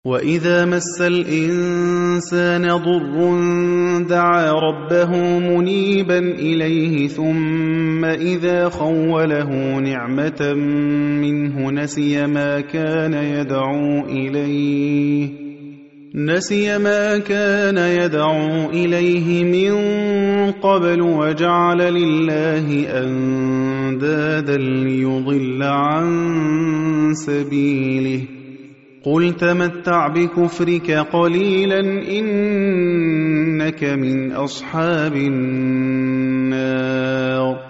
وَإِذَا مَسَّ الْإِنسَانَ ضُرٌّ دَعَا رَبَّهُ مُنِيبًا إِلَيْهِ ثُمَّ إِذَا خَوَّلَهُ نِعْمَةً مِّنْهُ نَسِيَ مَا كَانَ يَدْعُو إِلَيْهِ مِن قَبْلُ وَجَعَلَ لِلَّهِ أَندَادًا لِّيُضِلَّ عَن سَبِيلِهِ ۗ قُلْ تَمَتَّعْ بِكُفْرِكَ قَلِيلًا إِنَّكَ مِنْ أَصْحَابِ النَّارِ